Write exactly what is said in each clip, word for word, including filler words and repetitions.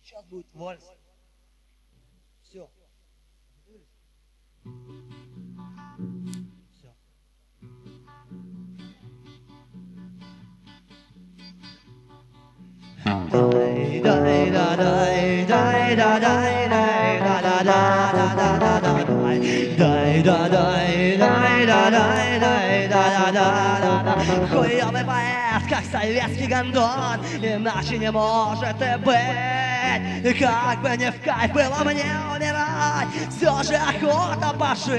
Сейчас будет вальс. Все. Все. Дай, дай, да, дай, дай, да, дай, дай, да, да, да, да, да, да, да, дай, дай, да, дай, дай, да, дай, дай, да, да, да, да, да. Хуёвый поэт, как советский гондон, иначе не может и быть. И как бы не в кайф было мне умирать, все же охота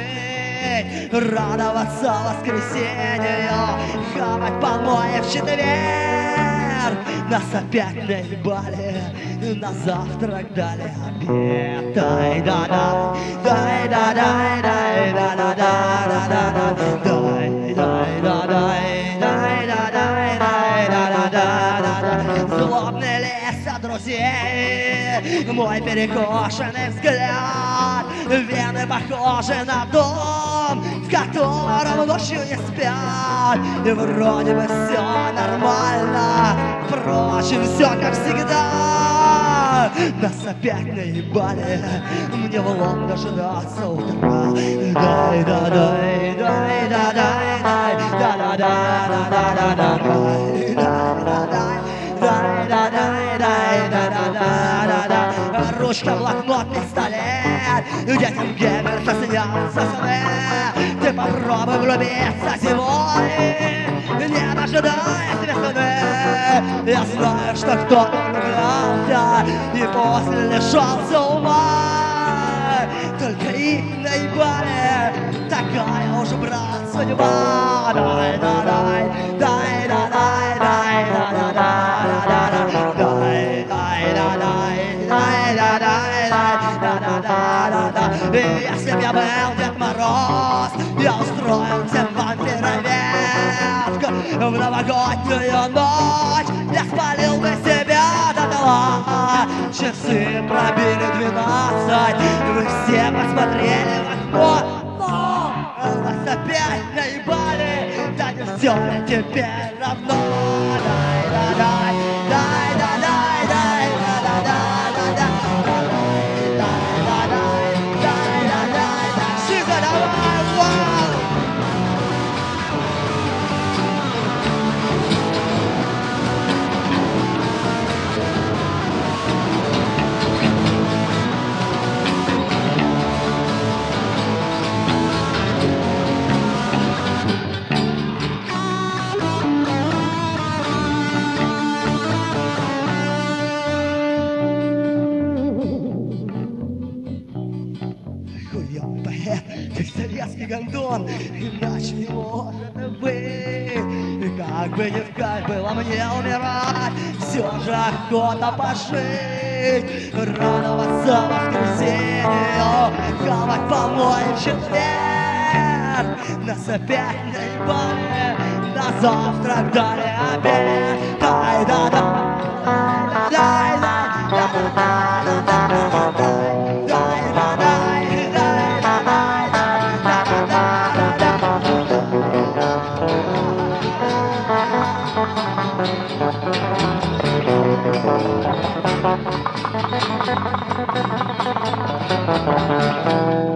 пожить, радоваться воскресенью, хавать помои в четверг. Нас опять наебали, на завтрак дали обед. Дай да дай, дай да дай, дай да да да да да, дай дай да дай, дай да дай, дай да да да да. Злобный лес от друзей, мой перекошенный взгляд, вены похожи на дом, в котором ночью не спят. И вроде бы все нормально, впрочем, все как всегда. Нас опять наебали, мне в лом дожидаться утра. Дай, да, дай, дай, да, дай, дай, да, да, да, да, да, да, да, дай, дай, да, дай, дай, да, дай, дай, да, да, да, да, да. Ручка, блокнот, пистолет, детям Геббельса снятся сны. Ты попробуй влюбиться зимой, не дожидаясь весны. Я знаю, что кто-то влюблялся и после лишался ума. Только их наебали, такая уже, брат, судьба. Дай, да, дай, дай, да, дай, дай, да, да, да, да, да, дай, дай, да, дай, дай, да, дай, дай, да, да, да, да, да. И если б я был Дед Мороз, я устроил всем вампирам ветку. В новогоднюю ночь я спалил бы себя дотла. Часы пробили двенадцать, вы все посмотрели в окно, но вас опять наебали, да не все ли теперь равно. Дай, да, дай, дай, да, дай, дай, да, да, да, да, да, дай, да, дай, дай, да, дай, да, Шиза, давай, вау! Хуёвый поэт, как советский гондон, иначе не может быть. И как бы ни в кайф было мне умирать, все же охота пожить, радоваться воскресенью, хавать помои в четверг. Нас опять наебали, на завтрак дали обед. Дай, да, да, дай, дай, да, да, да, да, да, дай, да, дай. Thank you.